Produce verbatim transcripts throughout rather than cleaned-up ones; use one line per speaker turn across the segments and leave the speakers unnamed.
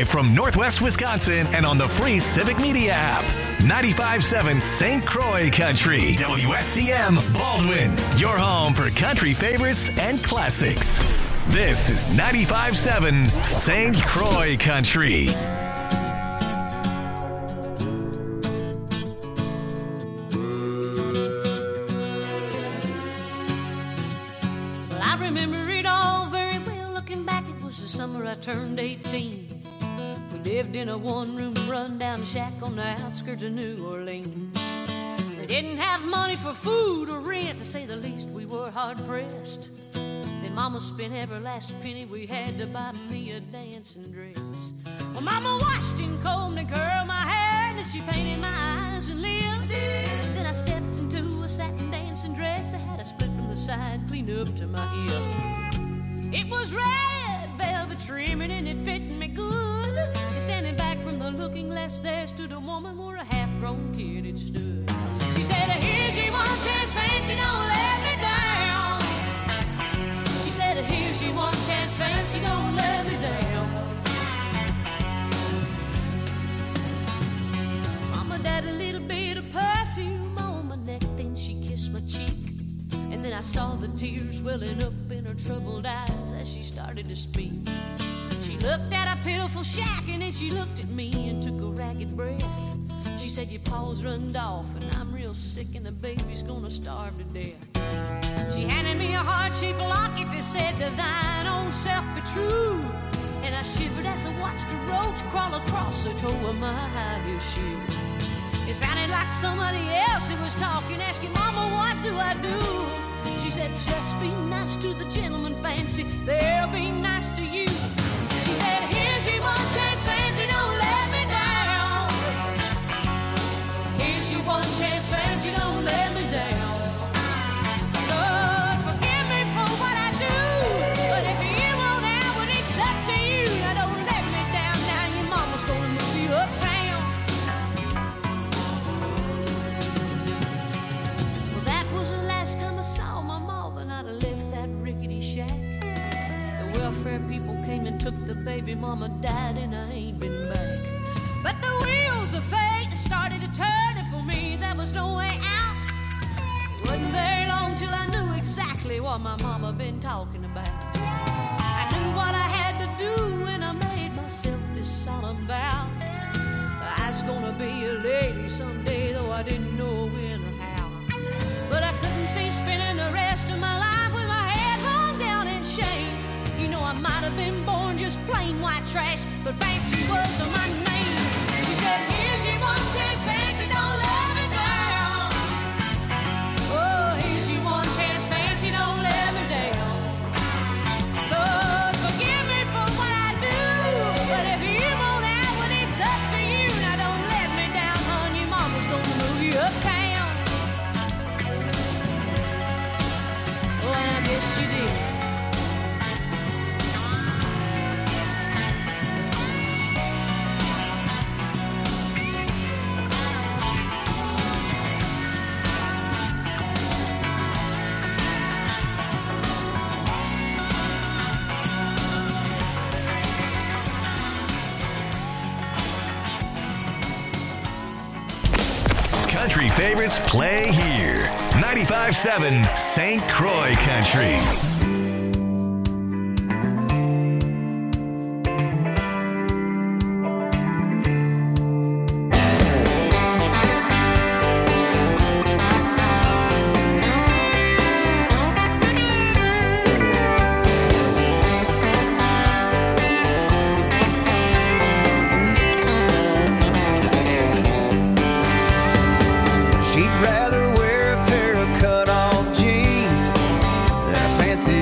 Live from Northwest Wisconsin and on the free Civic Media app. ninety-five point seven Saint Croix Country. W S C M Baldwin. Your home for country favorites and classics. This is ninety-five point seven Saint Croix Country.
Well, I remember it all very well. Looking back, it was the summer I turned eighteen. We lived in a one-room run-down shack on the outskirts of New Orleans. We didn't have money for food or rent, to say the least. We were hard-pressed. Then Mama spent every last penny we had to buy me a dancing dress. Well, Mama washed and combed and curled my hair, and she painted my eyes and lips. Then I stepped into a satin dancing dress that had a split from the side clean up to my hip. It was red velvet trimming and it fit me good. And standing back from the looking glass, there stood a woman where a half-grown kid had stood. She said, here's your one chance, fancy, don't let me down. She said, here's your one chance, fancy, don't let me down. Mama died a little bit of perfume on my neck, then she kissed my cheek. And then I saw the tears welling up in her troubled eyes as she started to speak. She looked at a pitiful shack and then she looked at me and took a ragged breath. She said, your paws runned off and I'm real sick and the baby's gonna starve to death. She handed me a heart-shaped locket that said, to thine own self be true. And I shivered as I watched a roach crawl across the toe of my high-heel shoe. It sounded like somebody else that was talking, asking, Mama, what do I do? She said, just be nice to the gentleman, fancy, they'll be nice to you. She said, here's your one chance, fancy, don't let me down. Here's your one chance, fancy, don't let me down. Lord, forgive me for what I do, but if you won't out, well, it's up to you. Now don't let me down, now your mama's gonna move you uptown. Well, that was the last time I saw my mama, and I'd have left that rickety shack. The welfare people came and took the baby, mama died, and I ain't been back. But the wheels of fate started to turn, and for me there was no way out. It wasn't very long till I knew exactly what my mama been talking about. I knew what I had to do, and I made myself this solemn vow. I was gonna be a lady someday, though I didn't know when or how. But I couldn't see spending the rest of my life with my head hung down in shame. You know, I might have been born just plain white trash, but fancy was my name. She said, here's your one chance, fancy, don't let me down. Oh, here's your one chance, fancy, don't let me down. Lord, forgive me for what I do, but if you won't out, well, it's up to you. Now don't let me down, hon, your mama's gonna move you uptown. Oh, and I guess she did.
Country favorites play here. ninety-five point seven Saint Croix Country.
She'd rather wear a pair of cut-off jeans than a fancy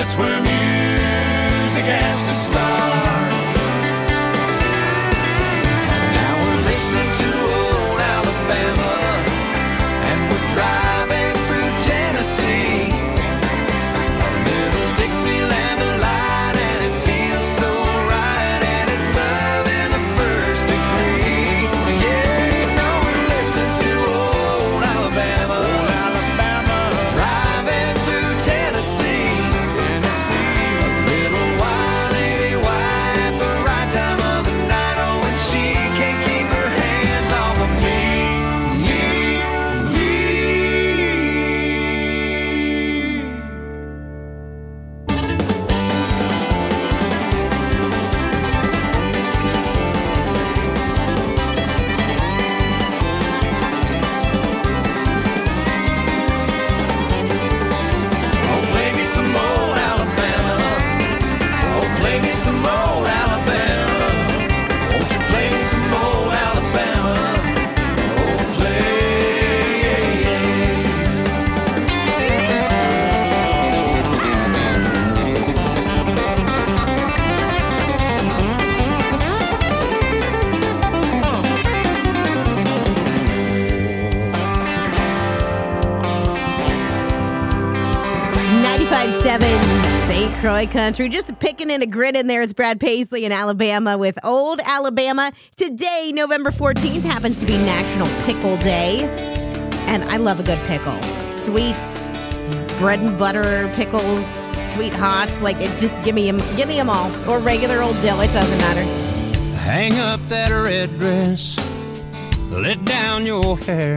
That's where music has to start. And now we're listening to old Alabama, and we're driving through Tennessee. A little Dixieland delight, and it feels so right, and it's love in the first degree. Yeah, you know we're listening to old Alabama, old Alabama, driving through Tennessee. Tennessee, a little wild lady white, the right time of the night. Oh, and she can't keep her hands off of me. Oh, play me some old Alabama. Oh, play me some old Alabama. Won't you play me some old Alabama? Oh, play.
ninety-five point seven Saint Croix Country. Just picking in a grin in there. It's Brad Paisley in Alabama with Old Alabama. Today, November fourteenth, happens to be National Pickle Day. And I love a good pickle. Sweet bread and butter pickles, sweet hots. Like, it just give me them, give me them all. Or regular old dill. It doesn't matter.
Hang up that red dress, let down your hair,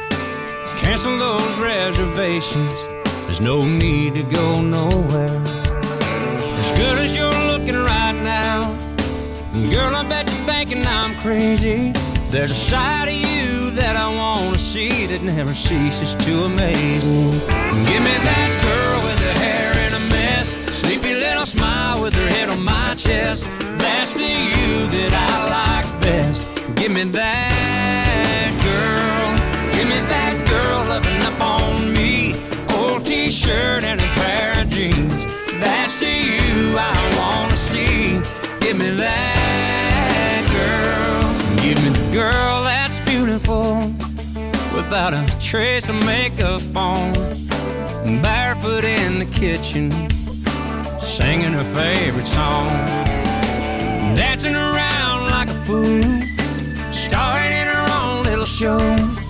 cancel those reservations. There's no need to go nowhere. As good as you're looking right now, girl, I bet you're thinking I'm crazy. There's a side of you that I want to see that never ceases to amaze me. Give me that girl with her hair in a mess, sleepy little smile with her head on my chest. That's the you that I like best. Give me that girl. Give me that girl loving up on me. Old t-shirt and a pair of jeans. That's the you I want to see. Give me that girl. Give me the girl that's beautiful, without a trace of makeup on, barefoot in the kitchen, singing her favorite song, dancing around like a fool, starring in her own little show.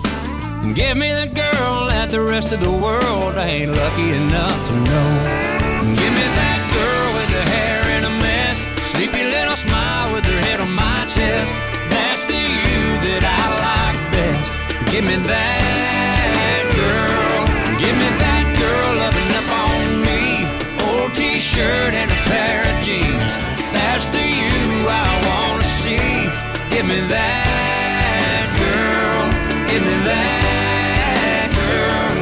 Give me the girl that the rest of the world ain't lucky enough to know. Give me that girl with her hair in a mess, sleepy little smile with her head on my chest. That's the you that I like best. Give me that girl. Give me that girl loving up on me. Old t-shirt and a pair of jeans. That's the you I want to see. Give me that girl. Give me that girl.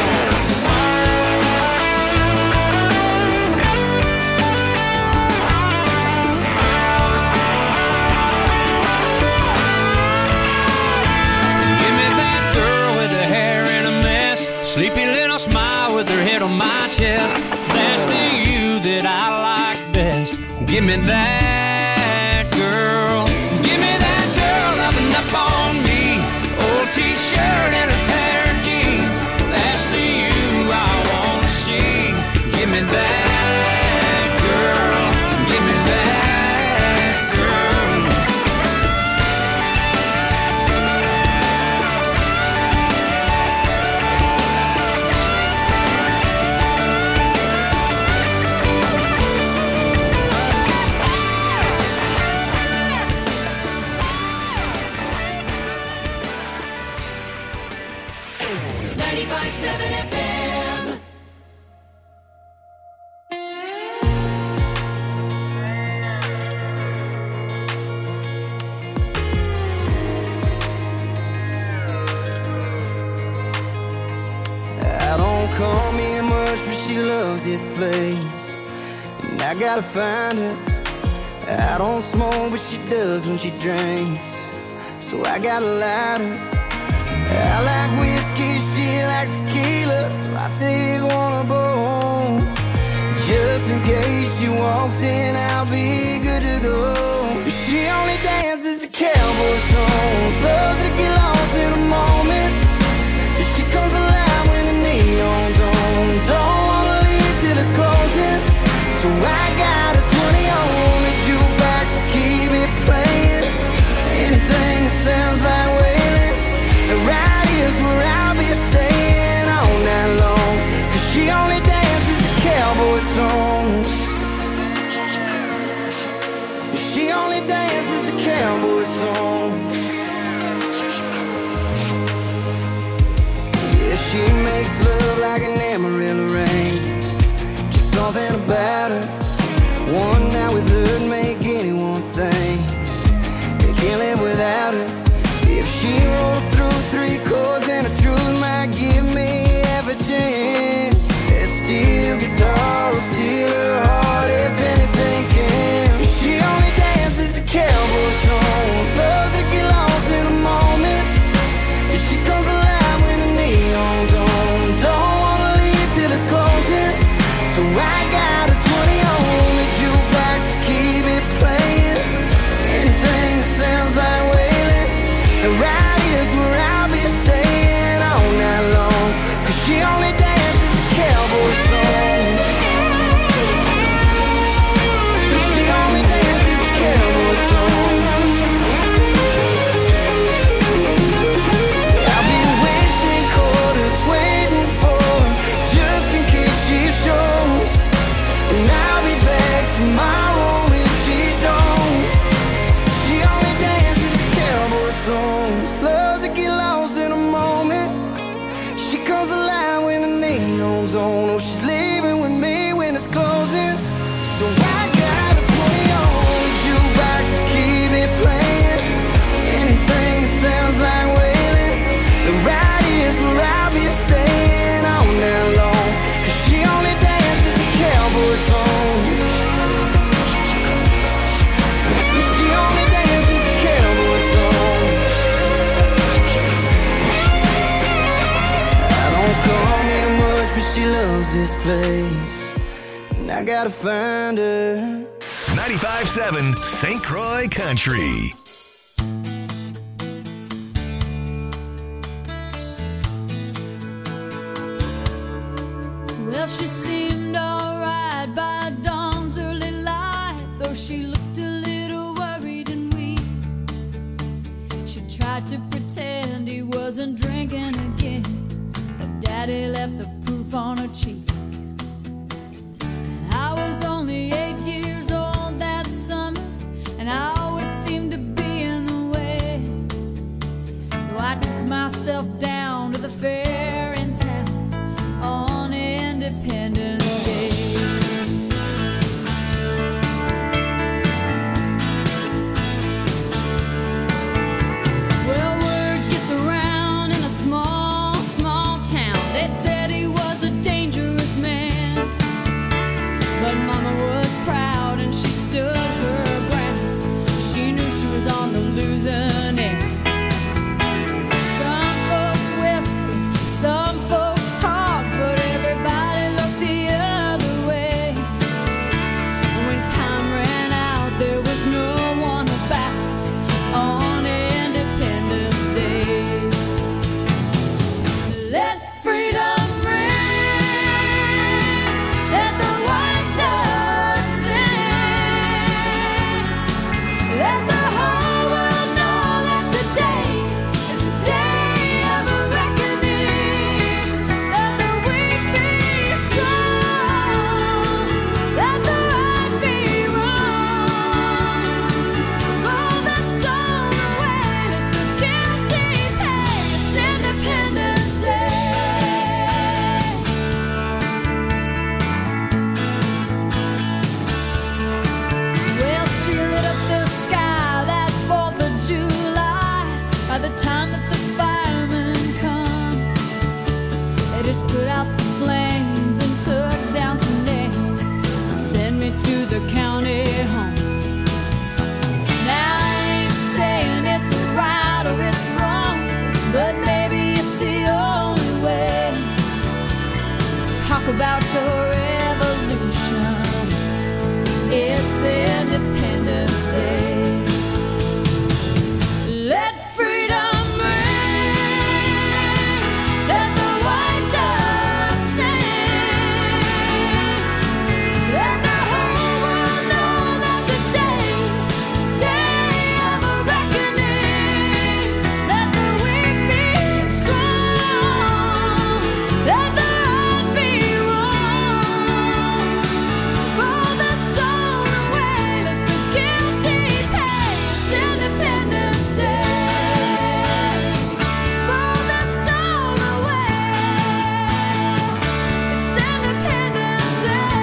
Give me that girl with her hair in a mess, sleepy little smile with her head on my chest. That's the you that I like best. Give me that girl. Give me that girl loving up on me. Old t-shirt and a pair of jeans. That's the you I want to see. Give me that girl. Give me that girl.
ninety-five point seven F M.
I don't call me much, but she loves this place, and I gotta find her. I don't smoke, but she does when she drinks, so I got a lighter. I like whiskey, she likes tequila, so I take one of both. Just in case she walks in, I'll be good to go. She only dances to cowboy songs, loves to get lost in a moment. She comes alive when the neon's on, don't wanna leave till it's closing. So I got a twenty on the jukebox to keep it playing. Anything that sounds like wailing, and right here's where I'll be staying all night long. Cause she only dances to cowboy songs. She only dances to cowboy songs. Yeah, she makes love like an Amarillo rain. Just something about her. One night with her'd make anyone think they can't live without her. If she rolls through three chords and the truth might give me half a chance, that steel guitar will steal her heart if anything can. She only dances to cowboy songs, loves to get lost in a moment. She comes alive when the neon's on, don't wanna leave till it's closing. So I got a twenty on the jukebox to keep it playing. Anything that sounds like wailing, and right here's where I'll be staying all night long. Cause she only dances to cowboy songs. She only dances to cowboy songs. I've been wasting quarters waiting for her, just in case she shows. And I'll be back tomorrow if she don't. She only dances to cowboy songs, loves to get lost in a moment. She comes alive when the neon's on. Oh, she's leaving with me when it's closing. So I got a twenty on the jukebox to keep it playing. Anything that sounds like wailing, and right here's where I'll be staying all night long. Cause she only dances to cowboy songs. She only dances to cowboy songs. I don't call me much, but she loves this place, and I gotta find her.
ninety-five seven Saint Croix Country.
Well, she seemed alright by dawn's early light, though she looked a little worried and weak. She tried to pretend he wasn't drinking again, but Daddy left the proof on her cheek. And I was only eight years old that summer, and I always seemed to be in the way. So I took myself down to the fair in town on Independence Day. Well, word gets around in a small, small town. They said he was a dangerous man, but Mama was proud and she stood her ground. She knew she was on the losing end. Some folks whisper, some folks talk, but everybody looked the other way. When time ran out, there was no one about on Independence Day. Let freedom ring, let the white dove sing, let the whole world know that today is the day of a reckoning. Let the weak be strong, let the right be wrong. Roll the stone away, let the guilty pay. It's Independence Day. Well, she lit up the sky that fourth of July. By the time that the firemen come, they just put out the flames and took down some names and sent me to the county home. Now I ain't saying it's right or it's wrong, but maybe it's the only way. Talk about your revolution. revolution. It's Independence Day. Let freedom ring. Let the white dove sing. Let the whole world know that today, day of a reckoning. Let the weak be strong. Let the right be wrong. Roll the stone away. Let the guilty pay. It's Independence Day. Roll the stone away. It's Independence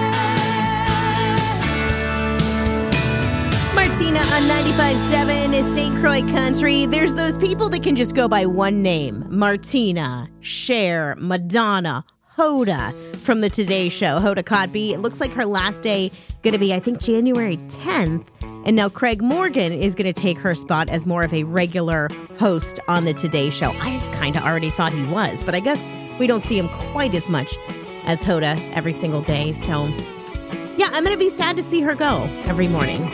Day.
Martina on ninety-five point seven is Saint Croix Country. There's those people that can just go by one name. Martina, Cher, Madonna, Hoda from the Today Show. Hoda Kotb. It looks like her last day going to be, I think, January tenth. And now Craig Morgan is going to take her spot as more of a regular host on the Today Show. I kind of already thought he was, but I guess we don't see him quite as much as Hoda every single day. So, yeah, I'm going to be sad to see her go every morning.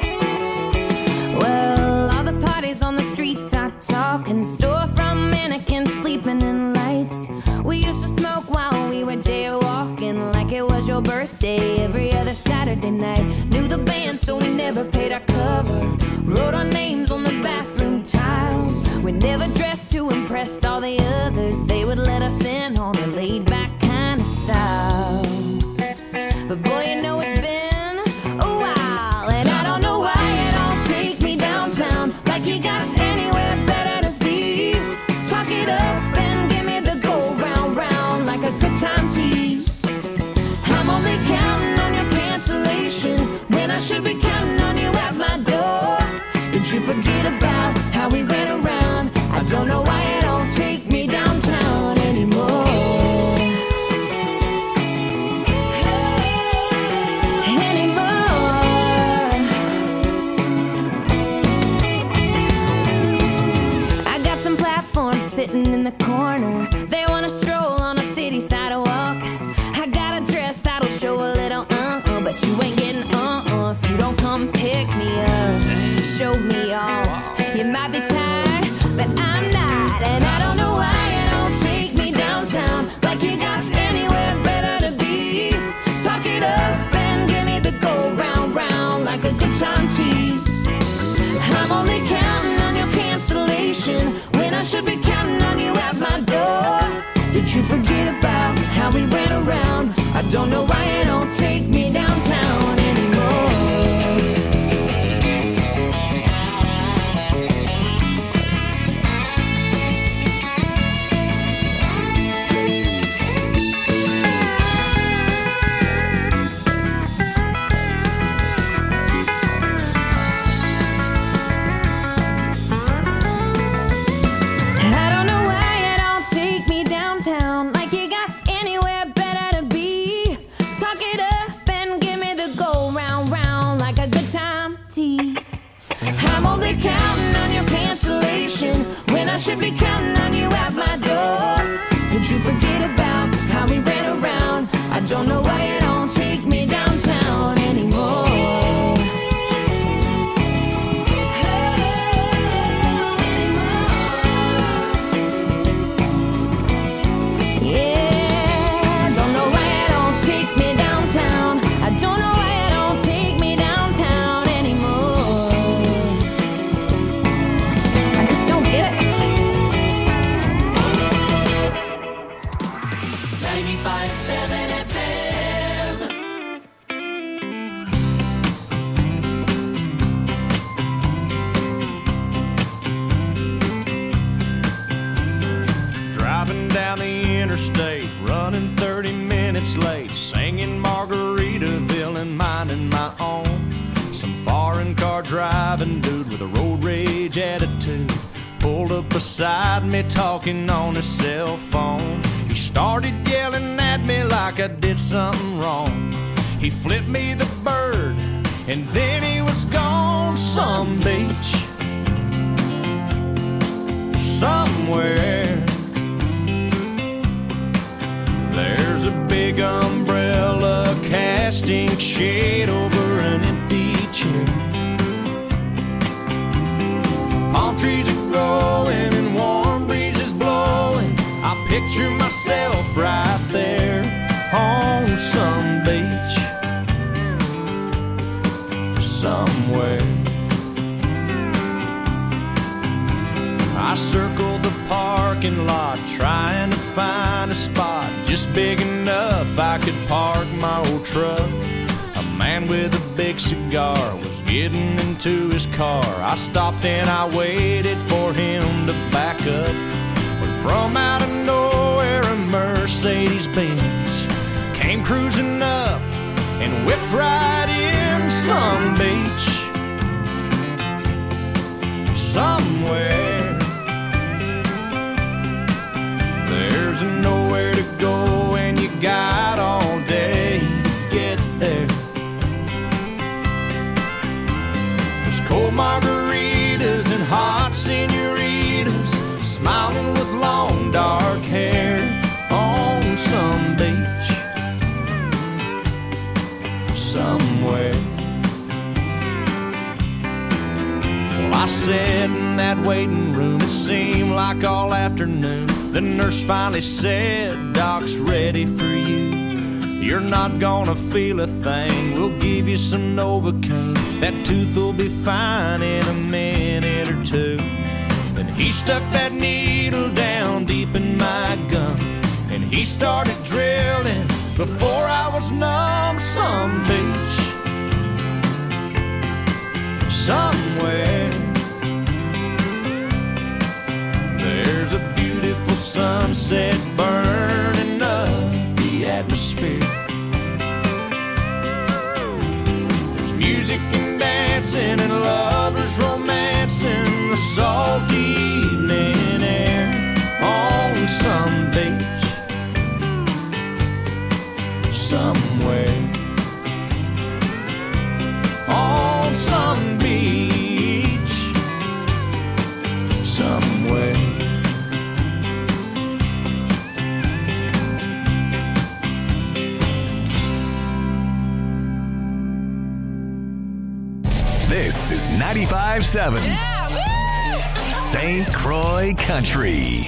Well, all the parties on the streets are talking, storefront mannequins sleeping in lights. We used to smoke while we were jaywalking, like it was your birthday every other Saturday night. Knew the band, so we never paid our cover. Wrote our names on the bathroom tiles. We never dressed to impress all the others. They would let us in on a laid-back kind of style. But boy, you know it's been a while, and I don't know why you don't take me downtown, like you got anywhere better to be. Talk it up and give me the go round round, like a good time tease. I'm only counting on your cancellation when I should be counting on you at my door. Did you forget about how we ran around? I don't know why you don't take me downtown anymore. Sitting in the corner, they wanna stroll on a city sidewalk. I got a dress that'll show a little uh-uh, but you ain't getting uh-uh if you don't come pick me up, show me off. You might be tired, but I'm not, and I don't know why you don't take me downtown, like you got anywhere better to be. Talk it up and give me the go round round, like a good time tease. I'm only counting on your cancellation when I should be counting on you at my door. Did you forget about how we ran around? I don't know why you don't take me downtown anymore. Counting on your cancellation when I should be counting on you at my door. Did you forget about how we ran around? I don't know why you don't take me downtown anymore. Yeah, don't know why you don't take me downtown. I don't know why you don't take me downtown anymore. I just don't get it.
ninety-five point seven F M.
Driving down the interstate, running thirty minutes late, singing Margaritaville and minding my own. Some foreign car driving dude with a road rage attitude pulled up beside me talking on his cell phone. He started yelling at me like I did something wrong. He flipped me the bird and then he was gone. Some beach somewhere, there's a big umbrella cast last ink shade over an empty chair. Palm trees are growing and warm breezes blowing. I picture myself right there on some beach somewhere. I circled the parking lot trying to find a spot just big enough I could park my old truck. A man with a big cigar was getting into his car. I stopped and I waited for him to back up. When from out of nowhere a Mercedes Benz came cruising up and whipped right in some beach somewhere. There's nowhere to go and you got all day to get there. There's cold margaritas and hot senoritas smiling with long dark hair on some beach somewhere. Well, I sat in that waiting room, it seemed like all afternoon. The nurse finally said, "Doc's ready for you. You're not gonna feel a thing. We'll give you some Novocaine. That tooth will be fine in a minute or two." Then he stuck that needle down deep in my gum, and he started drilling before I was numb. Some beach somewhere. There's a beautiful sunset burning up the atmosphere. There's music and dancing and lovers romancing the salty evening air on some beach somewhere. On some beach somewhere.
This is ninety-five seven Saint Croix Country.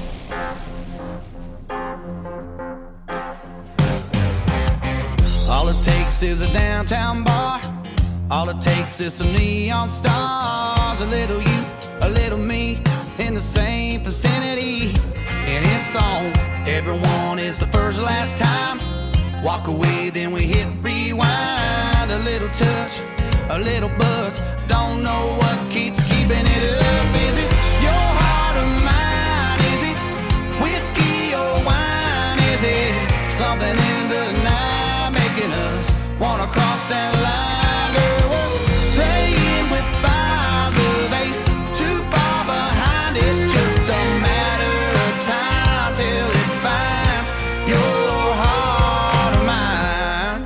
All it takes is a downtown bar. All it takes is some neon stars. A little you, a little me, in the same vicinity. And it's on. Everyone is the first last time. Walk away, then we hit rewind. A little touch, a little buzz. Don't know what keeps keeping it up. Is it your heart or mine? Is it whiskey or wine? Is it something in the night making us wanna cross that line? Girl, we're playing with fire, love ain't too far behind. It's just a matter of time till it finds your heart or mine.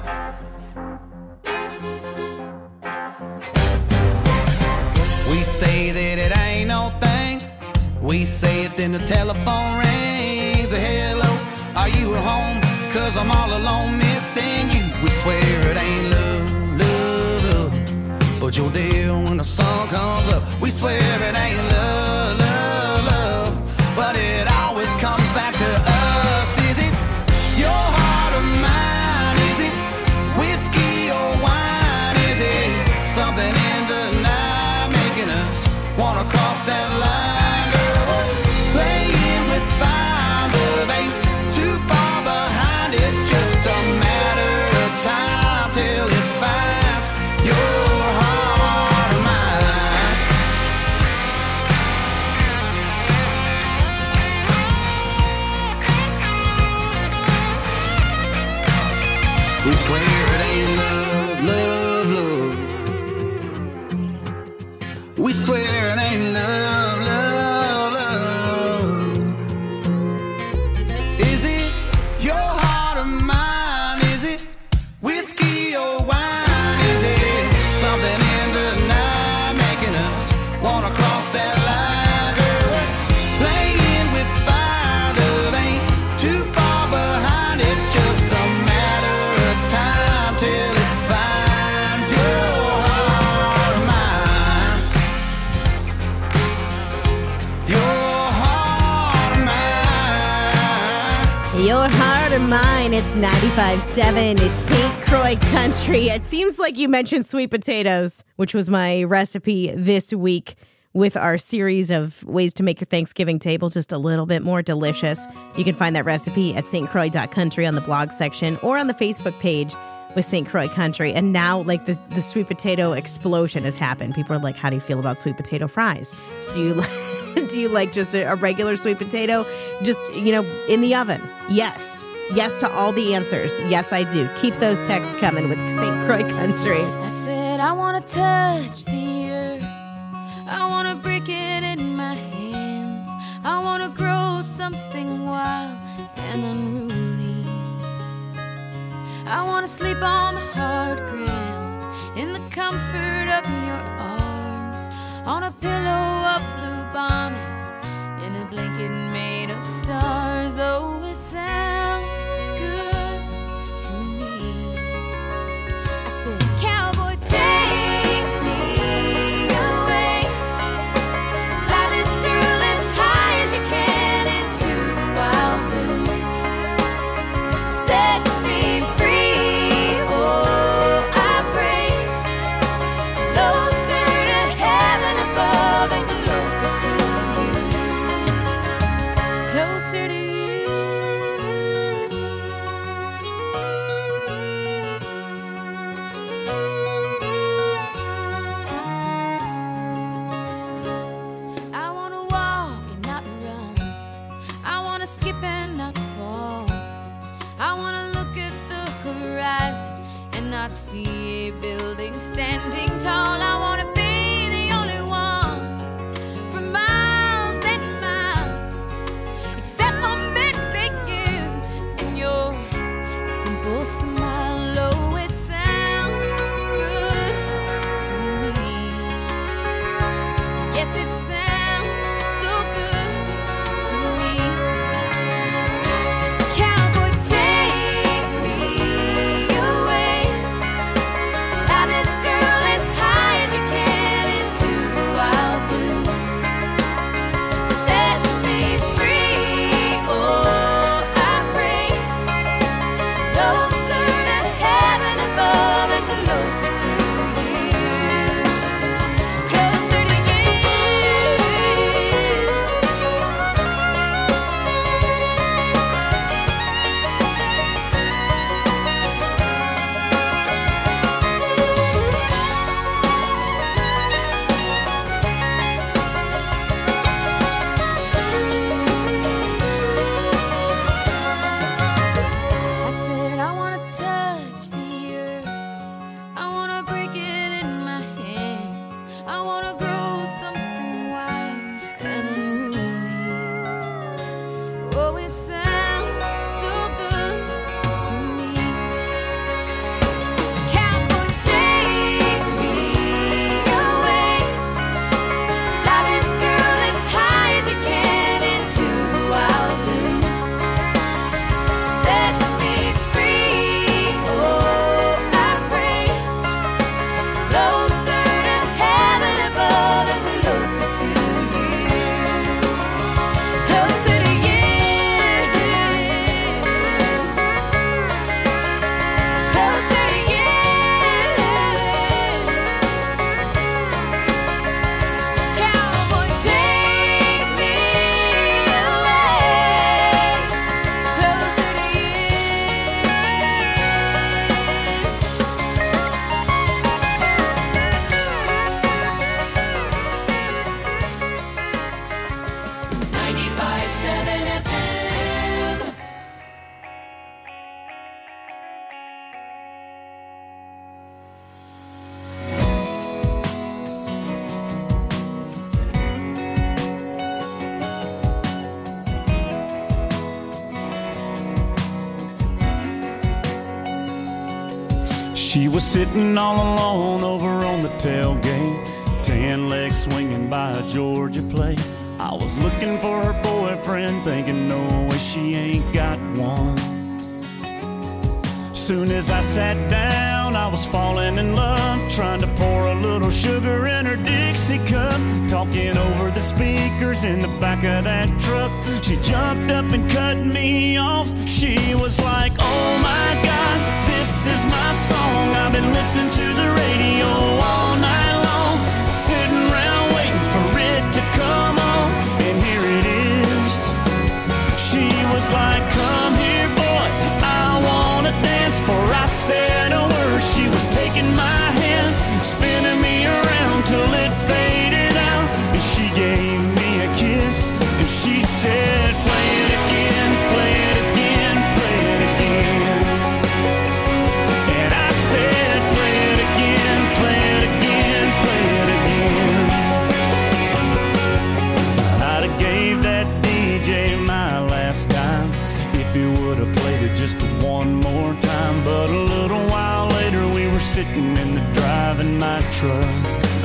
We say that it ain't no thing. We say it, then the telephone rings. A hello, are you at home? Cause I'm all alone missing you. We swear it ain't love, love, love, but you're there when the sun comes up. We swear it ain't love, love, love, but it always comes back to us. Is it your heart or mine? Is it whiskey or wine? Is it something in the night making us wanna cross that line? Girl, we're playing with fire, love ain't too far behind. It's just a matter of time till it finds your heart or mine. We swear it ain't love, love, love. We swear it ain't love, love, love. Is it your heart or mine? Is it whiskey or wine? Is it something in the night making us wanna cross that line? Girl, we're playing with fire, love ain't too far behind. It's just a matter of time till
You're Mine. It's ninety-five point seven is Saint Croix Country. It seems like you mentioned sweet potatoes, which was my recipe this week with our series of ways to make your Thanksgiving table just a little bit more delicious. You can find that recipe at s t croix dot country on the blog section or on the Facebook page with Saint Croix Country. And now, like, the, the sweet potato explosion has happened. People are like, how do you feel about sweet potato fries? Do you like, do you like just a, a regular sweet potato? Just, you know, in the oven? Yes. Yes to all the answers. Yes, I do. Keep those texts coming with Saint Croix Country.
I said I want to touch the earth. I want to break it in my hands. I want to grow something wild and unruly. I want to sleep on the hard ground in the comfort of your arms, on a pillow of blue bonnets, in a blanket made of stars. Oh, it sounds good to me. I said, cowboy, take me away. Fly this girl as high as you can into the wild blue. Set me free, oh, I pray. Closer to heaven above and closer to you. Closer to you. I want to walk and not run. I want to skip and not fall. I want to look at the horizon and not see a building standing tall. I want to be the only one for miles and miles, except for maybe you and your simple smile. Oh, it sounds good to me. Yes, it sounds so good to me. Cowboy, take me away. Fly this girl as high as you can into the wild blue. Set me free, oh, I pray. Closer to heaven above and closer to you. Closer to I said I want to touch the earth. I want to break it in my hands. I want to grow something wild and unruly. Oh, it sounds so good to me. Cowboy, take me away. Fly this girl as high as you can into the wild blue. Set me free, oh, I pray. Closer to heaven above and closer to you. Closer to you. Closer to you. Cowboy, take me away. Closer to ninety-five seven F M.
She was sitting all alone over on the tailgate, tan legs swinging by a Georgia plate. I was looking for her boyfriend, thinking no way she ain't got one. Soon as I sat down, town, I was falling in love, trying to pour a little sugar in her Dixie cup, talking over the speakers in the back of that truck. She jumped up and cut me off. She was like, oh my God, this is my song. I've been listening to the radio all night long, sitting around waiting for it to come on, and here it is. She was like, come here, boy, I wanna dance. For I said a word, she was taking my hand, spinning me around till it faded out, and she gave me a kiss, and she said, play it again, play it again, play it again. And I said, play it again, play it again, play it again. I'd have gave that D J my last dime if he would have played it just one more time. But a little while later we were sitting in the driving my truck.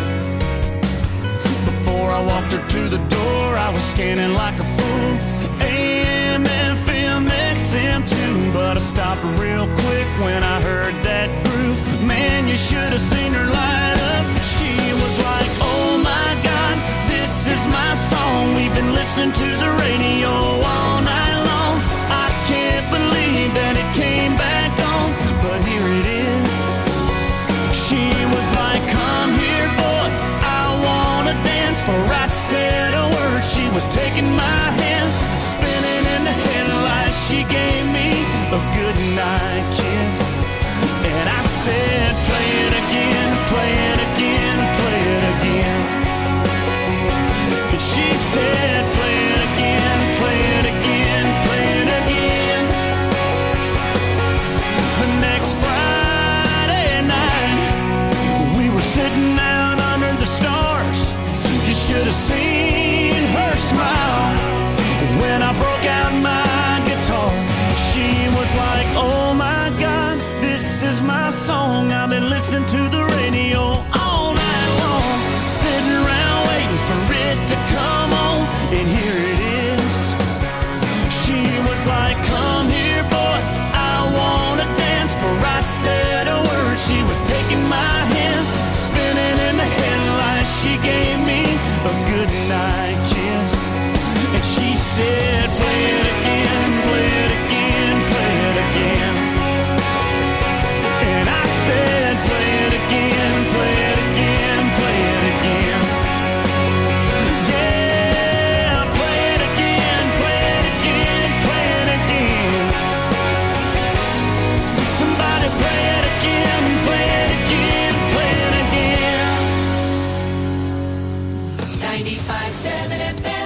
Before I walked her to the door, I was scanning like a fool, A M, F M, X M too. But I stopped real quick when I heard that groove. Man, you should have seen her light up. She was like, oh my God, this is my song. We've been listening to the radio all night long. I can't believe that it came back on, but here it is. She was like, come here, boy, I wanna dance. For I said a word, she was taking my hand, spinning in the headlights. She gave me a good night kiss, and I said, play it again, play it again, play it again. And she said, play it again, play it again, play it again. The next Friday night, we were sitting out under the stars. You should have seen her smile when I broke out my guitar. She was like, oh my God, this is my song. I've been listening to the radio all night long, sitting around waiting for it to come on, and here it is. She was like, come here, boy, I wanna dance. For I said a word, she was taking my hand, spinning in the headlights. She gave me a good night kiss, and she said, play it again, play it again, play it again. And I said, play it again, play it again, play it again. Yeah, play it again, play it again, play it again. Somebody play it again, play it again, play it again.
ninety-five seven F M.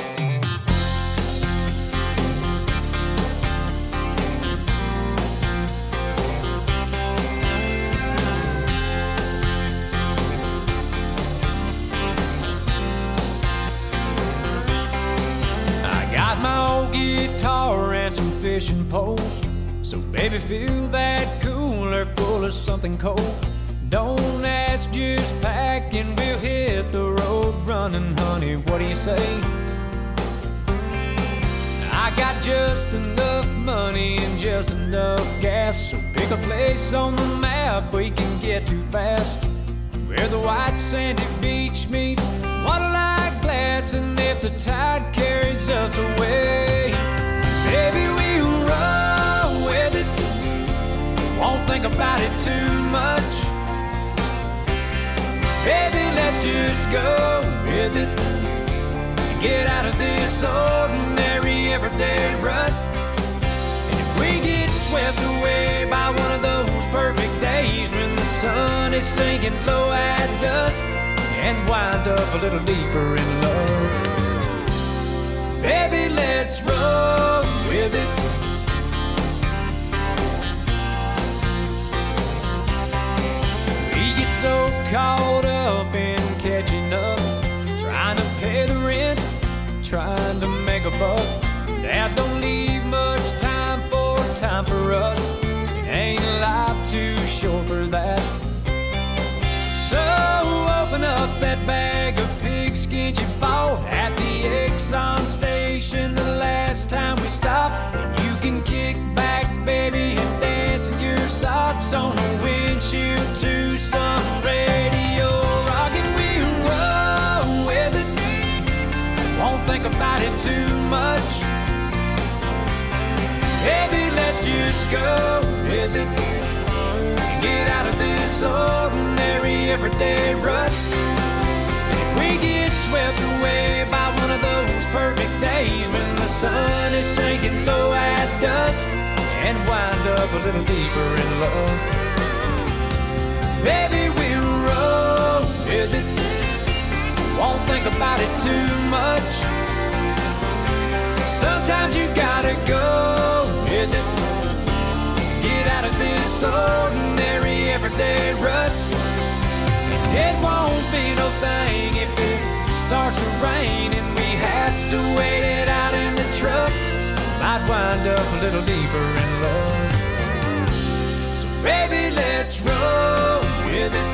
I got my old guitar and some fishing poles, so baby, fill that cooler full of something cold. Don't ask, just pack and we'll hit the road running, honey, what do you say? I got just enough money and just enough gas, so pick a place on the map we can get to fast, where the white sandy beach meets water-like glass. And if the tide carries us away, baby, we'll roll with it, won't think about it too much. Baby, let's just go with it, get out of this ordinary everyday rut. And if we get swept away by one of those perfect days when the sun is sinking low at dusk, and wind up a little deeper in love, baby, let's roll with it. We get so caught up in catching up, trying to pay the rent, trying to make a buck, that don't leave much time for time for us. It ain't life too short for that. So open up that bag of pigskin you bought at the Exxon station the last time we stopped, and you can kick back
baby, and dancing your socks on the windshield to some radio. Rockin' we roll with it, won't think about it too much. Baby, let's just go with it and get out of this ordinary everyday rut. And if we get swept away by one of those perfect days when the sun is sinking low at dusk and wind up a little deeper in love, baby, we'll roll with it, won't think about it too much. Sometimes you gotta go with it, get out of this ordinary everyday rut. It won't be no thing if it starts to rain and we have to wait it out in the truck. Might wind up a little deeper in love. So baby, let's roll with it.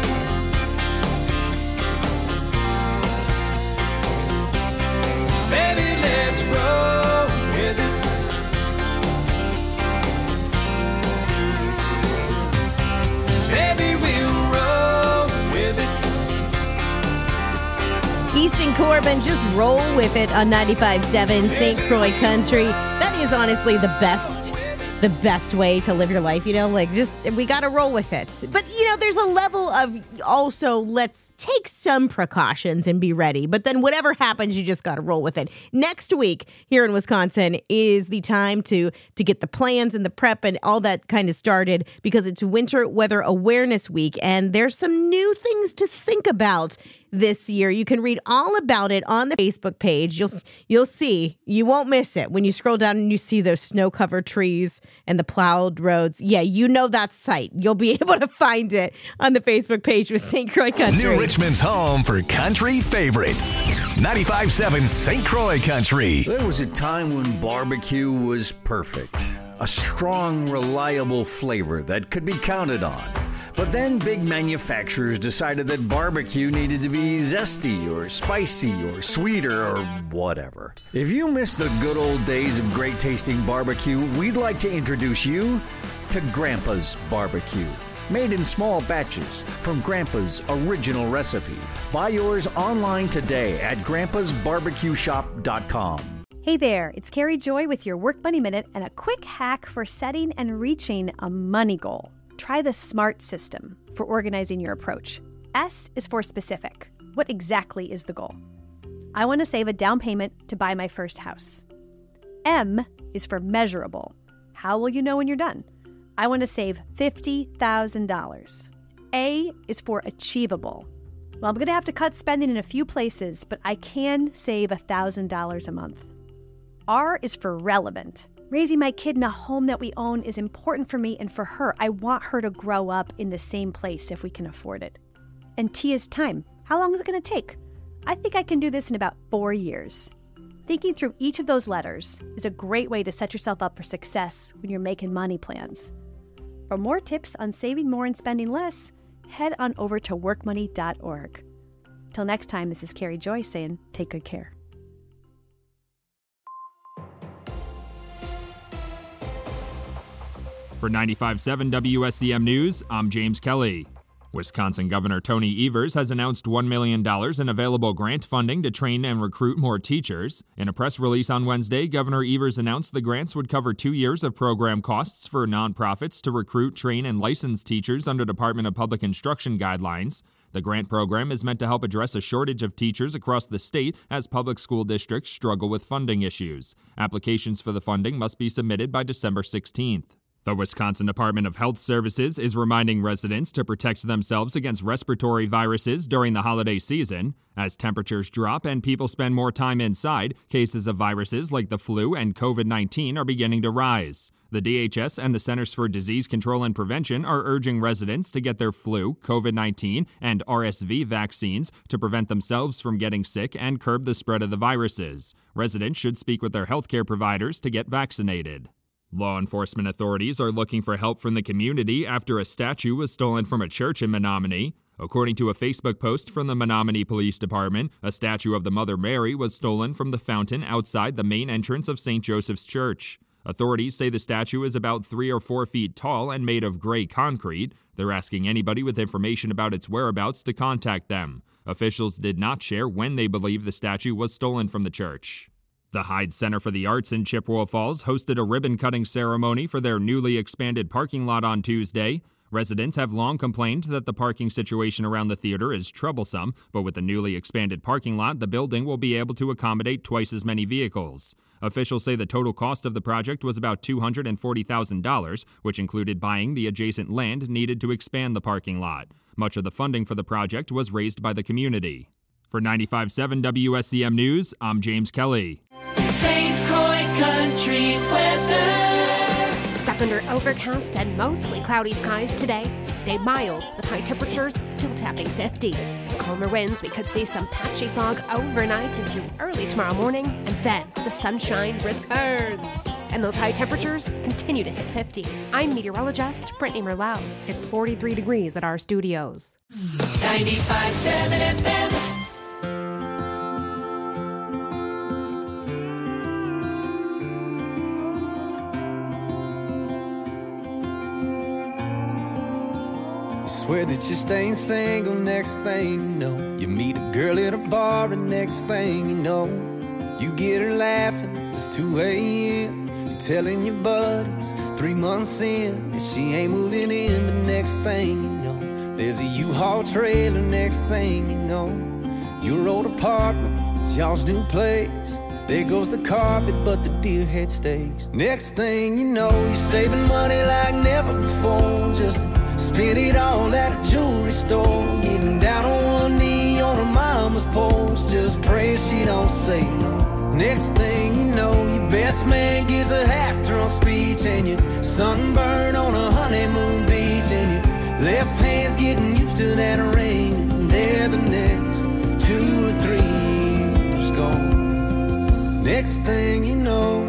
Baby, let's roll with it. Baby, we'll roll with it.
Easton Corbin, just roll with it on ninety-five point seven Saint Croix Country. That is honestly the best, the best way to live your life, you know, like just, we got to roll with it. But, you know, there's a level of also let's take some precautions and be ready. But then whatever happens, you just got to roll with it. Next week here in Wisconsin is the time to, to get the plans and the prep and all that kind of started because it's Winter Weather Awareness Week. And there's some new things to think about this year. You can read all about it on the Facebook page. You'll you'll see. You won't miss it. When you scroll down and you see those snow-covered trees and the plowed roads, yeah, you know that site. You'll be able to find it on the Facebook page with Saint Croix Country.
New Richmond's home for country favorites. ninety-five point seven Saint Croix Country.
There was a time when barbecue was perfect. A strong, reliable flavor that could be counted on. But then big manufacturers decided that barbecue needed to be zesty or spicy or sweeter or whatever. If you miss the good old days of great tasting barbecue, we'd like to introduce you to Grandpa's Barbecue. Made in small batches from Grandpa's original recipe. Buy yours online today at grandpas barbecue shop dot com.
Hey there, it's Carrie Joy with your Work Money Minute and a quick hack for setting and reaching a money goal. Try the SMART system for organizing your approach. S is for specific. What exactly is the goal? I want to save a down payment to buy my first house. M is for measurable. How will you know when you're done? I want to save fifty thousand dollars. A is for achievable. Well, I'm going to have to cut spending in a few places, but I can save one thousand dollars a month. R is for relevant. Raising my kid in a home that we own is important for me and for her. I want her to grow up in the same place if we can afford it. And T is time. How long is it going to take? I think I can do this in about four years. Thinking through each of those letters is a great way to set yourself up for success when you're making money plans. For more tips on saving more and spending less, head on over to work money dot org. Till next time, this is Carrie Joy saying, take good care.
For ninety-five point seven W S C M News, I'm James Kelly. Wisconsin Governor Tony Evers has announced one million dollars in available grant funding to train and recruit more teachers. In a press release on Wednesday, Governor Evers announced the grants would cover two years of program costs for nonprofits to recruit, train, and license teachers under Department of Public Instruction guidelines. The grant program is meant to help address a shortage of teachers across the state as public school districts struggle with funding issues. Applications for the funding must be submitted by December sixteenth. The Wisconsin Department of Health Services is reminding residents to protect themselves against respiratory viruses during the holiday season. As temperatures drop and people spend more time inside, cases of viruses like the flu and covid nineteen are beginning to rise. The D H S and the Centers for Disease Control and Prevention are urging residents to get their flu, covid nineteen, and R S V vaccines to prevent themselves from getting sick and curb the spread of the viruses. Residents should speak with their healthcare providers to get vaccinated. Law enforcement authorities are looking for help from the community after a statue was stolen from a church in Menominee. According to a Facebook post from the Menominee Police Department, a statue of the Mother Mary was stolen from the fountain outside the main entrance of Saint Joseph's Church. Authorities say the statue is about three or four feet tall and made of gray concrete. They're asking anybody with information about its whereabouts to contact them. Officials did not share when they believe the statue was stolen from the church. The Hyde Center for the Arts in Chippewa Falls hosted a ribbon-cutting ceremony for their newly expanded parking lot on Tuesday. Residents have long complained that the parking situation around the theater is troublesome, but with the newly expanded parking lot, the building will be able to accommodate twice as many vehicles. Officials say the total cost of the project was about two hundred forty thousand dollars, which included buying the adjacent land needed to expand the parking lot. Much of the funding for the project was raised by the community. For ninety-five point seven W S C M News, I'm James Kelly.
Saint Croix Country weather.
Stuck under overcast and mostly cloudy skies today. Stay mild with high temperatures still tapping fifty. Calmer winds, we could see some patchy fog overnight into early tomorrow morning, and then the sunshine returns. And those high temperatures continue to hit fifty. I'm meteorologist Brittany Merlau. It's forty-three degrees at our studios.
ninety-five point seven F M.
Swear that you're staying single, next thing you know, you meet a girl at a bar, and next thing you know, you get her laughing, it's two a.m. You're telling your buddies, three months in, that she ain't moving in, but next thing you know, there's a U-Haul trailer, next thing you know, your old apartment, it's y'all's new place. There goes the carpet, but the deer head stays. Next thing you know, you're saving money like never before, just to spend it all at a jewelry store, getting down on one knee on her mama's porch, just pray she don't say no. Next thing you know, your best man gives a half-drunk speech, and you're sunburned on a honeymoon beach, and your left hand's getting used to that ring, and there the next two or three years gone. Next thing you know,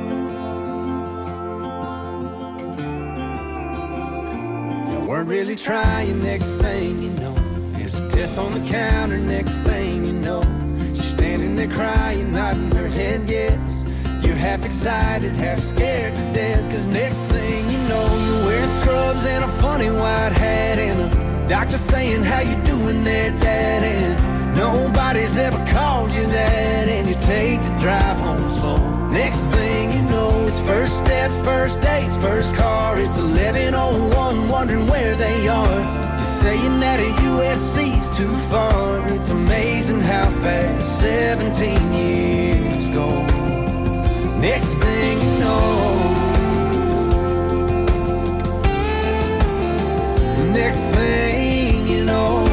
weren't really trying, next thing you know, there's a test on the counter, next thing you know, she's standing there crying, nodding her head yes. You're half excited, half scared to death, cause next thing you know, you're wearing scrubs and a funny white hat, and the doctor saying, how you doing there, Dad? And nobody's ever called you that, and you take the drive home slow. Next thing you know, it's first steps, first dates, first car. It's eleven oh one, wondering where they are. You're saying that a U S C's too far. It's amazing how fast seventeen years go. Next thing you know, next thing you know,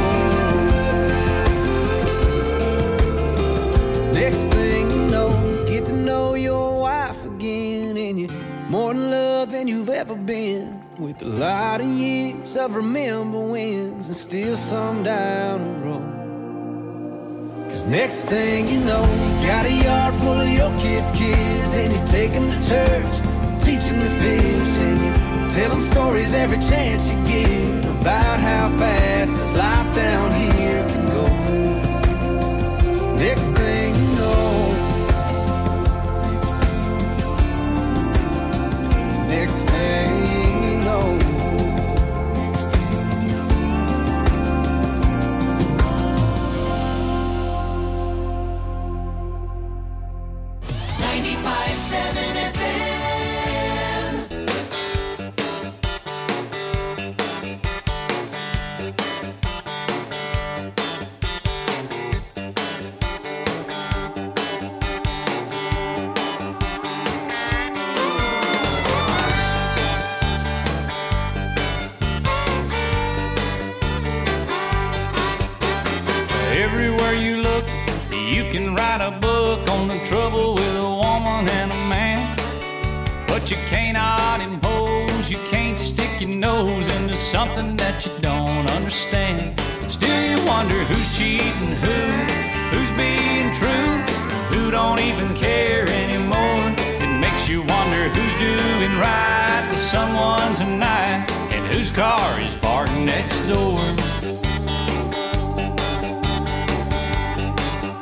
next thing you know, you get to know your wife again, and you're more in love than you've ever been, with a lot of years of remember wins and still some down the road. Cause next thing you know, you got a yard full of your kids' kids, and you take them to church, teach them to fish, and you tell them stories every chance you get about how fast this life down here can go. Next thing you know, next thing you know,
ninety-five point seven F M.
Everywhere you look, you can write a book on the trouble with a woman and a man. But you cannot impose, you can't stick your nose into something that you don't understand. Still you wonder who's cheating who, who's being true, who don't even care anymore. It makes you wonder who's doing right with someone tonight, and whose car is parked next door.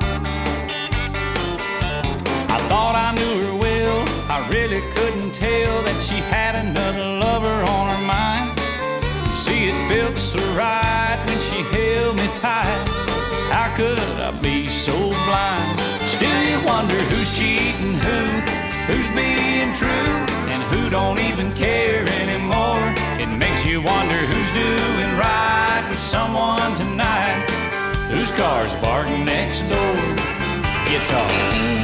Thought I knew her well, I really couldn't tell felt so right when she held me tight. How could I be so blind? Still you wonder who's cheating who, who's being true, and who don't even care anymore. It makes you wonder who's doing right with someone tonight, whose car's barking next door. Guitar.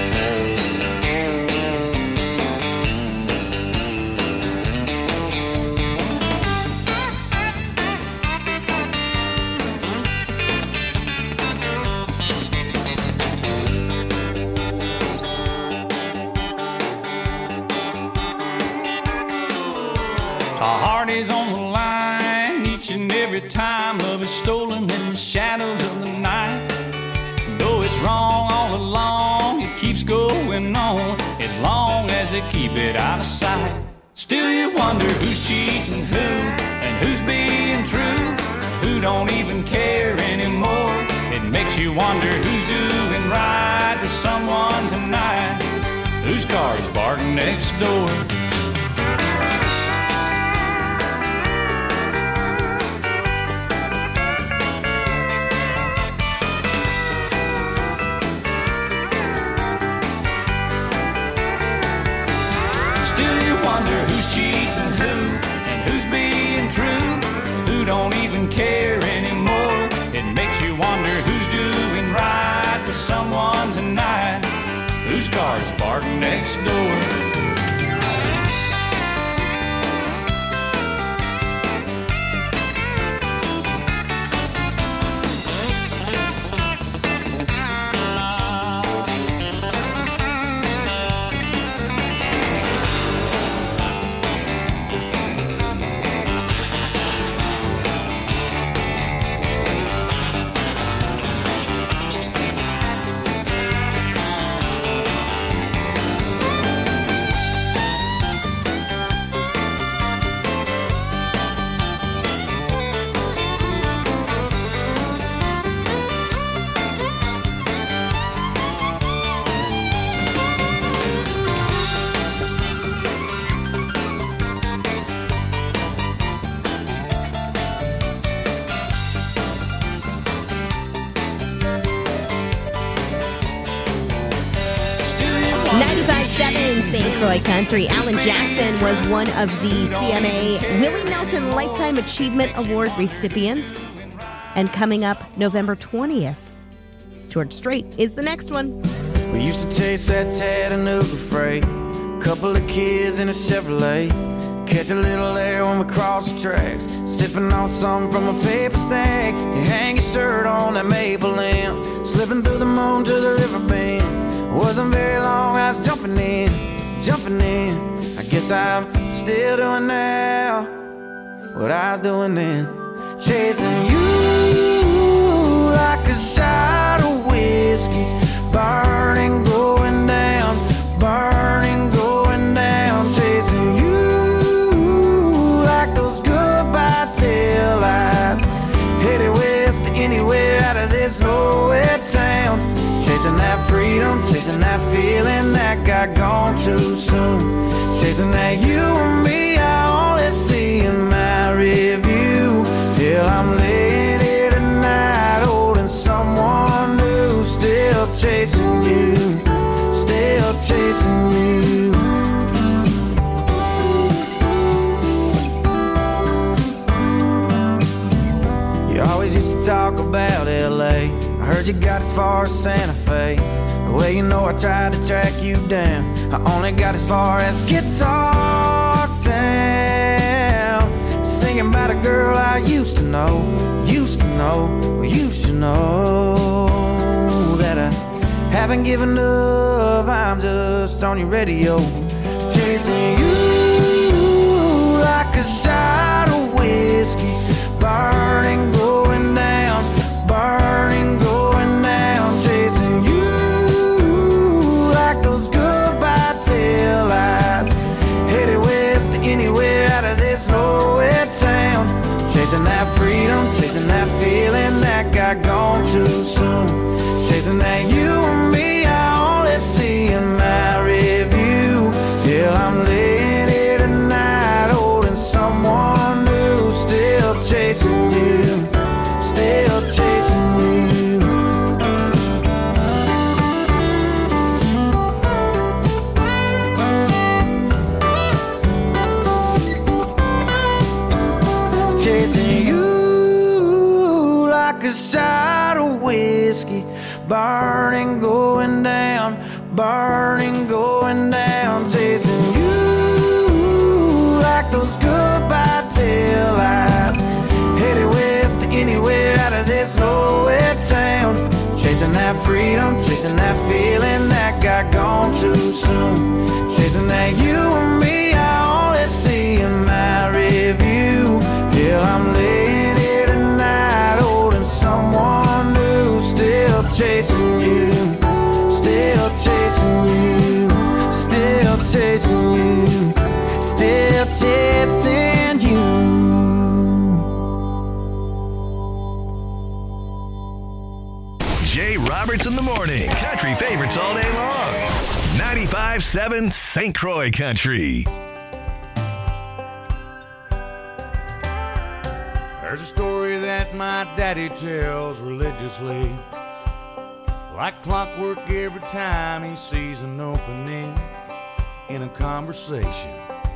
Our heart is on the line each and every time love is stolen in the shadows of the night. Though it's wrong all along, it keeps going on as long as they keep it out of sight. Still you wonder who's cheating who, and who's being true, who don't even care anymore. It makes you wonder who's doing right with someone tonight, whose car's barking next door. Who's cheating who, and who's being true, who don't even care anymore. It makes you wonder who's doing right with someone tonight, whose car's barking next door.
ninety-five seven Saint Croix Country. Alan Jackson was one of the C M A Willie Nelson Lifetime Achievement Award recipients. And coming up November twentieth, George Strait is the next one.
We used to chase that Chattanooga freight, couple of kids in a Chevrolet, catch a little air when we cross the tracks, sipping on something from a paper sack. You hang your shirt on that maple limb, slipping through the moon to the river bend. Wasn't very long, I was jumping in, jumping in. I guess I'm still doing now what I was doing then. Chasing you like a shot of whiskey, burning, going down, burning, going down. Chasing you like those goodbye tail lights, headed west to anywhere out of this nowhere town. Chasing that freedom, chasing that feeling that got gone too soon. Chasing that you and me, I only see in my review. Till I'm laying here tonight, holding someone new. Still chasing you, still chasing you. You always used to talk about L A, I heard you got as far as Santa Fe. Well, you know I tried to track you down, I only got as far as Guitar Town. Singing about a girl I used to know, used to know, well, you should know that I haven't given up, I'm just on your radio. Chasing you like a shot of whiskey, burning, going down, burning, going down. Chasing you like those goodbye tail lights, headed west to anywhere out of this nowhere town. Chasing that freedom, chasing that feeling that got gone too soon. Chasing that you and me, I only see in my review. Till I'm laying here tonight, holding someone new. Still chasing chasing you, still chasing you. Chasing you like a shot of whiskey, burning, going down, burning, going down. Chasing you like those goodbye tail lights, headed west to anywhere out of this nowhere town. Chasing that freedom, chasing that feeling that got gone too soon. Chasing that you and me I only see in my review. Till I'm laying here tonight holding someone new. Still chasing you, still chasing you, still chasing you, still chasing you.
Jay Roberts in the morning. Country favorites all day long. ninety-five seven Saint Croix Country.
There's a story that my daddy tells religiously, like clockwork every time he sees an opening in a conversation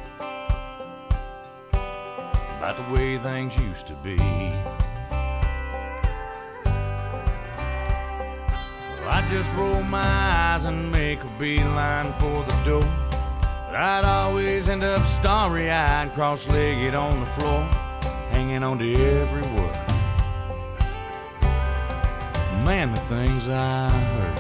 about the way things used to be. Well, I'd just roll my eyes and make a beeline for the door, but I'd always end up starry-eyed, cross-legged on the floor, hanging on to every word. Man, the things I heard.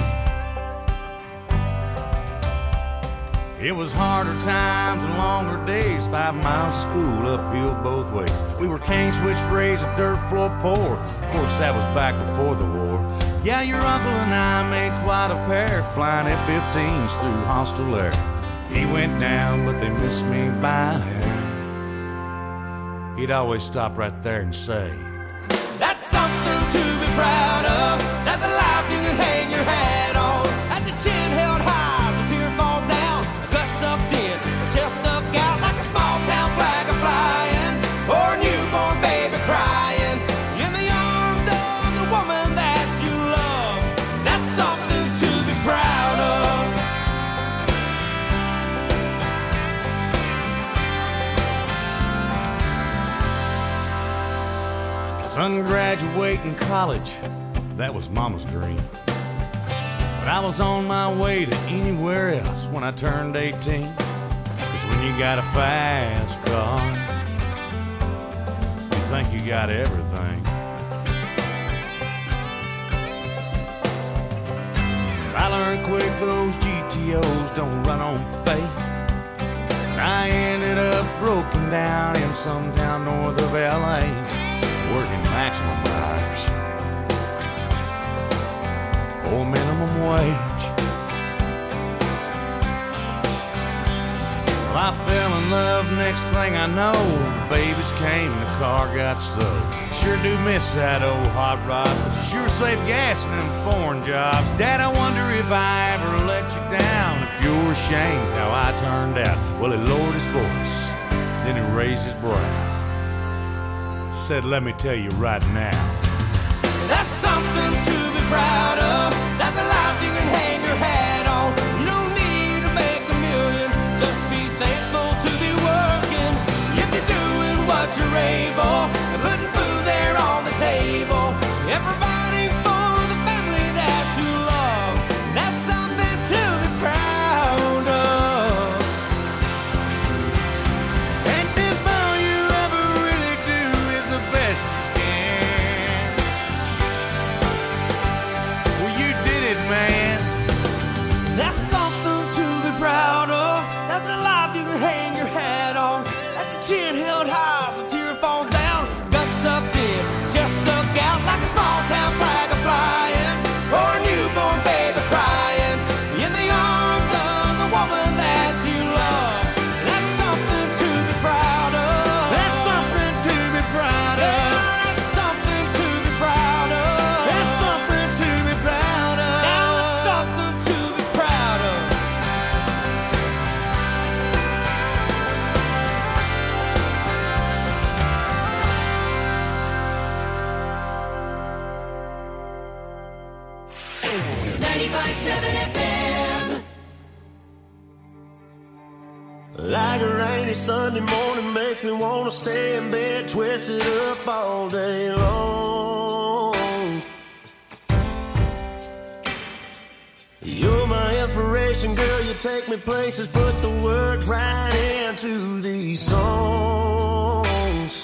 It was harder times and longer days, five miles of school uphill both ways. We were cane switch raised, a dirt floor poor. Of course, that was back before the war. Yeah, your uncle and I made quite a pair, flying F fifteens through hostile air. He went down, but they missed me by a hair. He'd always stop right there and say,
that's something to be proud of. That's a life you can hang your hat on. That's your chin held high as a tear falls down. Gut sucked in, chest stuck out like a small town flag a flying, or a newborn baby crying in the arms of the woman that you love. That's something to be proud of.
Son graduating college, that was mama's dream. But I was on my way to anywhere else when I turned eighteen. Cause when you got a fast car, you think you got everything. But I learned quick those G T Os don't run on faith. And I ended up broken down in some town north of L A, working maximum hours for minimum wage. Well, I fell in love, next thing I know, the babies came and the car got stowed. Sure do miss that old hot rod, but you sure save gas in them foreign jobs. Dad, I wonder if I ever let you down, if you're ashamed how I turned out. Well, he lowered his voice, then he raised his brow, said, let me tell you right now,
that's something to be proud of. That's a life you can hang your hat on. You don't need to make a million, just be thankful to be working. If you're doing what you're able, and putting food there on the table, and providing for the family that you love, that's something to be proud of.
and if all you ever really do is the best you can,
ninety-five point seven F M.
Like a rainy Sunday morning makes me wanna stay in bed, twisted up all day long. You're my inspiration, girl, you take me places, put the words right into these songs.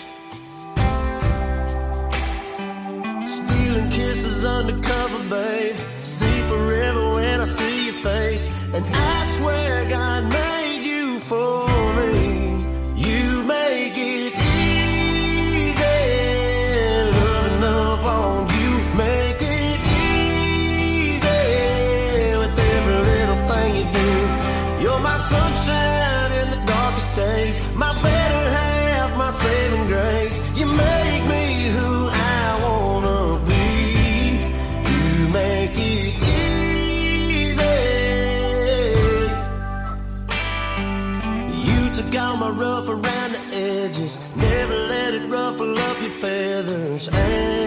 Stealing kisses undercover, babe, see forever when I see your face. And I swear God made you for me. You make it easy, loving up on you. Make it easy with every little thing you do. You're my sunshine in the darkest days, my better half, my saving grace. You make me who I wanna be. You make it easy. Took all my rough around the edges, never let it ruffle up your feathers. And